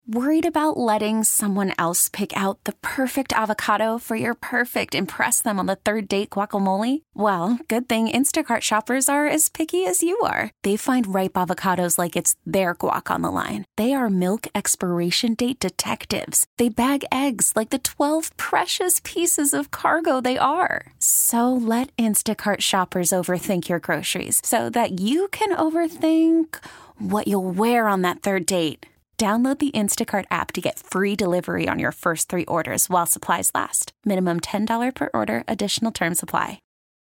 Worried about letting someone else pick out the perfect avocado for your perfect impress them on the third date guacamole? Well, good thing Instacart shoppers are as picky as you are. They find ripe avocados like it's their guac on the line. They are milk expiration date detectives. They bag eggs like the 12 precious pieces of cargo they are. So let Instacart shoppers overthink your groceries so that you can overthink what you'll wear on that third date. Download the Instacart app to get free delivery on your first 3 orders while supplies last. Minimum $10 per order. Additional terms apply.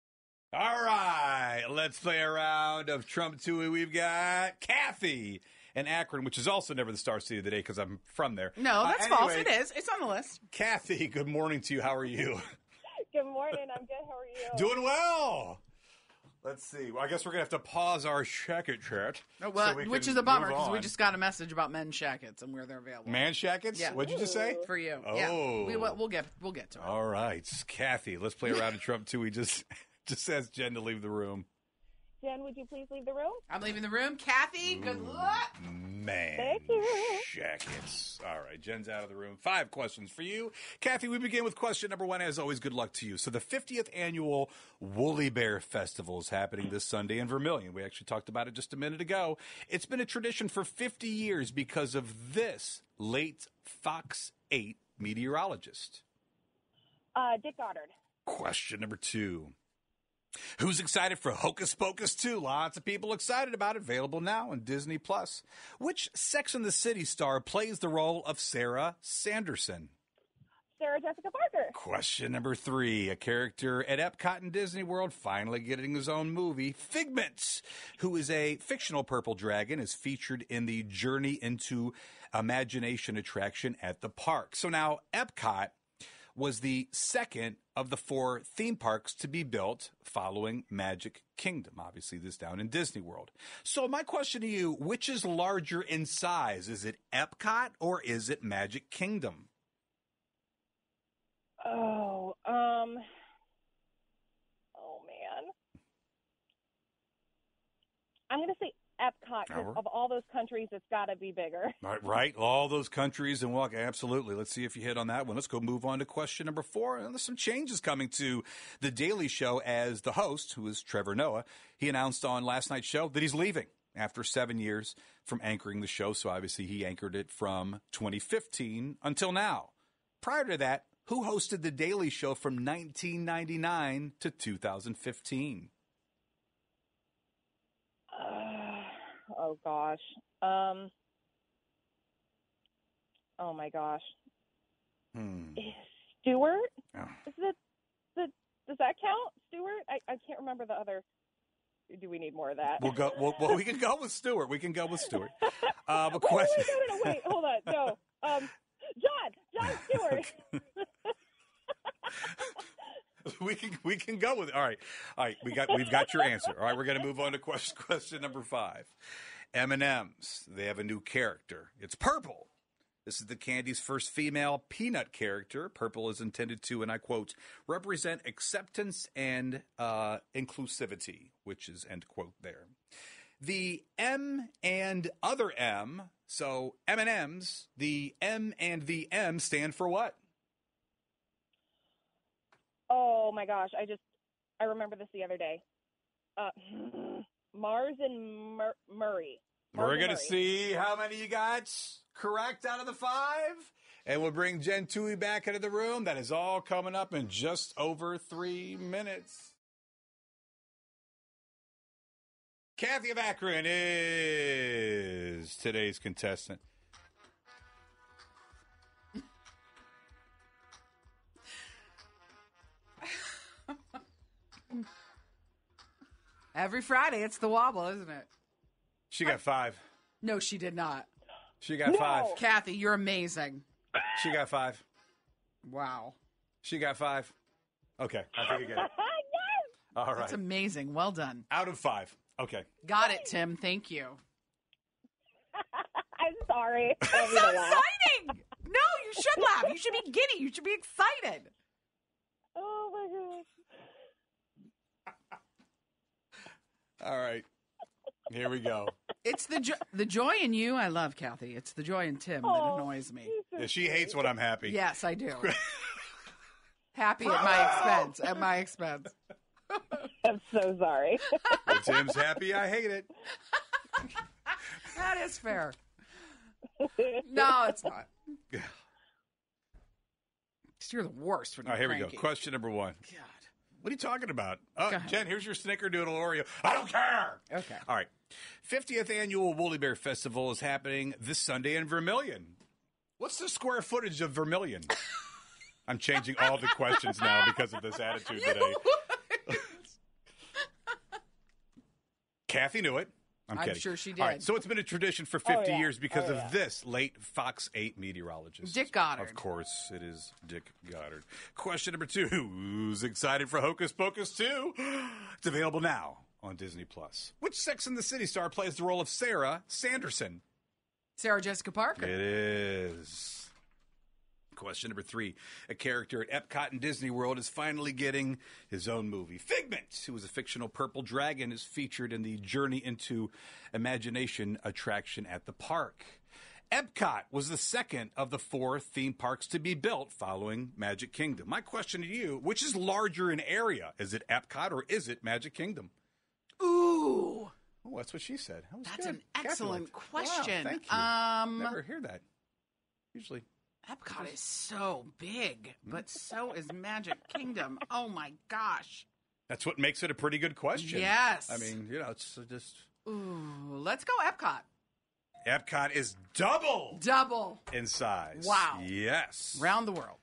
All right, let's play a round of Trump Tui. We've got Kathy in Akron, which is also never the Star City of the day because I'm from there. No, that's false. It is. It's on the list. Kathy, good morning to you. How are you? Good morning. I'm good. How are you? Doing well. Let's see. Well, I guess we're going to have to pause our shacket chat. Oh, well, which is a bummer because we just got a message about men's shackets and where they're available. Man shackets? Yeah. What'd you just say? For you. Oh. Yeah. We'll get to it. All right. Kathy, let's play around in Trump Tui. Just ask Jen to leave the room. Jen, would you please leave the room? I'm leaving the room. Kathy, good luck. Man Thank you. shackets. All right, Jen's out of the room. 5 questions for you. Kathy, we begin with question number 1. As always, good luck to you. So the 50th annual Woolly Bear Festival is happening this Sunday in Vermilion. We actually talked about it just a minute ago. It's been a tradition for 50 years because of this late Fox 8 meteorologist. Dick Goddard. Question number 2. Who's excited for Hocus Pocus 2? Lots of people excited about it. Available now on Disney+. Which Sex and the City star plays the role of Sarah Sanderson? Sarah Jessica Parker. Question number 3. A character at Epcot in Disney World finally getting his own movie. Figment, who is a fictional purple dragon, is featured in the Journey into Imagination attraction at the park. So now Epcot was the second of the 4 theme parks to be built following Magic Kingdom. Obviously, this down in Disney World. So my question to you, which is larger in size? Is it Epcot or is it Magic Kingdom? Oh man. I'm going to say Epcot because of all those countries, it's got to be bigger. Right. All those countries and walk. Absolutely. Let's see if you hit on that one. Let's go move on to question number 4. And there's some changes coming to The Daily Show as the host, who is Trevor Noah. He announced on last night's show that he's leaving after 7 years from anchoring the show. So obviously he anchored it from 2015 until now. Prior to that, who hosted The Daily Show from 1999 to 2015? Oh gosh. Oh my gosh. Stewart? Oh. Does that count? Stewart? I can't remember the other. Do we need more of that? We'll go. Well, we can go with Stewart. But Wait, question. wait, hold on. No. John Stewart. We can go with it. All right. We've got your answer. All right, we're going to move on to question number 5. M&M's. They have a new character. It's purple. This is the candy's first female peanut character. Purple is intended to, and I quote, represent acceptance and inclusivity, which is end quote there. The M and other M, so M&M's, the M and the M stand for what? Oh my gosh, I remember this the other day. Mars and Murray. We're going to see how many you got correct out of the 5. And we'll bring Jen Tui back into the room. That is all coming up in just over 3 minutes. Kathy of Akron is today's contestant. Every Friday, it's the wobble, isn't it? She got 5. No, she did not. She got 5. Kathy, you're amazing. She got 5. Wow. She got 5. Okay, I think you get it. Yes! All right. That's amazing. Well done. Out of 5. Okay. Got it, Tim. Thank you. I'm sorry. That's so exciting. No, you should laugh. You should be giddy. You should be excited. Oh, my gosh. All right. Here we go. It's the joy in you I love, Kathy. It's the joy in Tim that annoys me. Yeah, she hates when I'm happy. Yes, I do. Happy at my expense. At my expense. I'm so sorry. When Tim's happy, I hate it. That is fair. No, it's not. You're the worst when All you're right, here we cranky. go. Question number 1. God. What are you talking about? Oh, Go ahead. Jen, here's your Snickerdoodle Oreo. I don't care. Okay. All right. 50th Annual Woolly Bear Festival is happening this Sunday in Vermilion. What's the square footage of Vermilion? I'm changing all the questions now because of this attitude today. Kathy knew it. I'm kidding. sure she did. All right, so it's been a tradition for 50 yeah. years because Oh, of yeah. this late Fox 8 meteorologist. Dick Goddard. Of course, it is Dick Goddard. Question number 2. Who's excited for Hocus Pocus 2? It's available now on Disney+. Which Sex and the City star plays the role of Sarah Sanderson? Sarah Jessica Parker. It is. Question number 3. A character at Epcot and Disney World is finally getting his own movie. Figment, who is a fictional purple dragon, is featured in the Journey into Imagination attraction at the park. Epcot was the second of the 4 theme parks to be built following Magic Kingdom. My question to you, which is larger in area? Is it Epcot or is it Magic Kingdom? Ooh. Oh, that's what she said. That was That's good. an excellent Wow, question. thank you. Never hear that. Usually. Epcot is so big, but so is Magic Kingdom. Oh my gosh. That's what makes it a pretty good question. Yes. I mean, it's just... Ooh, let's go Epcot. Epcot is double Double. in size. Wow. Yes. Round the world.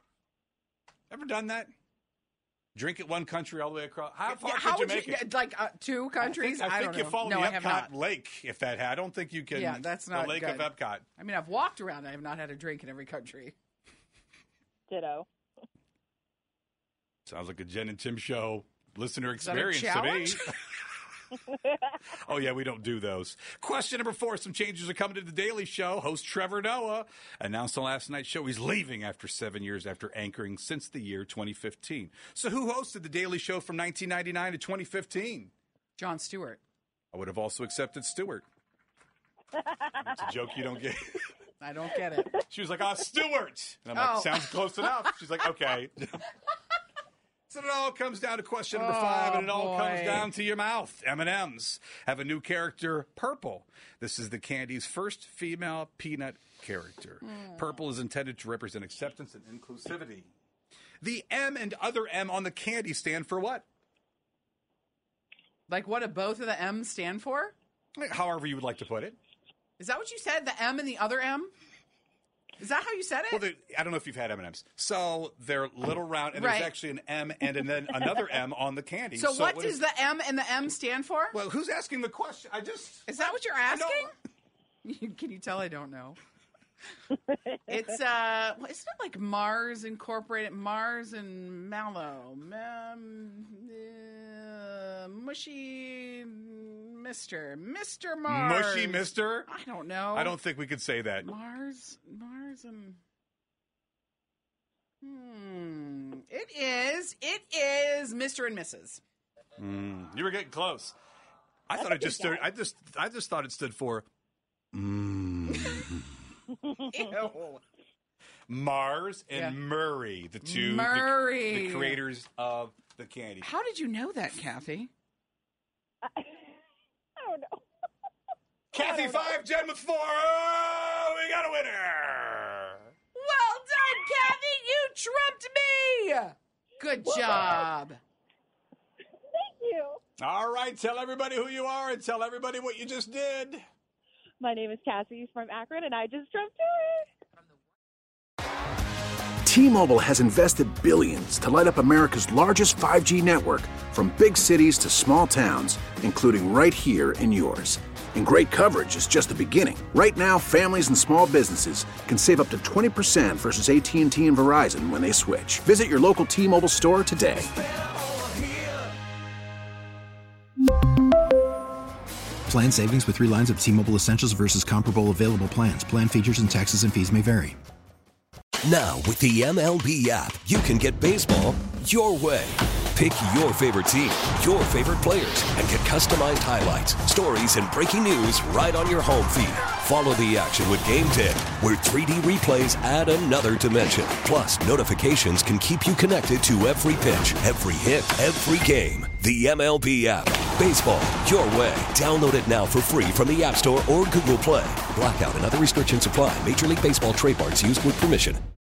Ever done that? Drink at one country all the way across. How far How could you would make it? Like 2 countries? I think don't you know. follow No, the I have not. Epcot Lake. If that, I don't think you can. Yeah, that's not the Lake good. of Epcot. I mean, I've walked around. I have not had a drink in every country. Ditto. Sounds like a Jen and Tim show listener Is that a experience to me. challenge? Oh, yeah, we don't do those. Question number 4. Some changes are coming to The Daily Show. Host Trevor Noah announced on last night's show he's leaving after 7 years after anchoring since the year 2015. So who hosted The Daily Show from 1999 to 2015? Jon Stewart. I would have also accepted Stewart. It's a joke you don't get. I don't get it. She was like, Stewart. And I'm like, Oh. sounds close enough. She's like, okay. So it all comes down to question number 5, and it all comes boy. down to your mouth. M&M's have a new character, Purple. This is the candy's first female peanut character. Purple is intended to represent acceptance and inclusivity. The M and other M on the candy stand for what? Like, what do both of the M's stand for? However you would like to put it. Is that what you said? The M and the other M? Is that how you said it? Well, I don't know if you've had M&M's. So they're little round, and Right. there's actually an M and then another M on the candy. so what does is the M and the M stand for? Well, who's asking the question? Is that what you're I don't- asking? Can you tell I don't know? It's isn't it like Mars Incorporated? Mars and Mallow, Mushy Mr. Mars, Mushy Mister? I don't know. I don't think we could say that. Mars and. It is Mr. and Mrs. You were getting close. I thought it just stood. I just thought it stood for Ew. Mars and Yeah. Murray, the two Murray. the creators of the candy. How did you know that, Kathy? I don't know. Kathy 5, Jen with 4. Oh, we got a winner. Well done, Kathy! You trumped me! Good job. Thank you. All right, tell everybody who you are and tell everybody what you just did. My name is Cassie from Akron, and I just drove to it. T-Mobile has invested billions to light up America's largest 5G network, from big cities to small towns, including right here in yours. And great coverage is just the beginning. Right now, families and small businesses can save up to 20% versus AT&T and Verizon when they switch. Visit your local T-Mobile store today. Plan savings with 3 lines of T-Mobile Essentials versus comparable available plans. Plan features and taxes and fees may vary. Now, with the MLB app, you can get baseball your way. Pick your favorite team, your favorite players, and get customized highlights, stories, and breaking news right on your home feed. Follow the action with Game Day, where 3D replays add another dimension. Plus, notifications can keep you connected to every pitch, every hit, every game. The MLB app. Baseball, your way. Download it now for free from the App Store or Google Play. Blackout and other restrictions apply. Major League Baseball trademarks used with permission.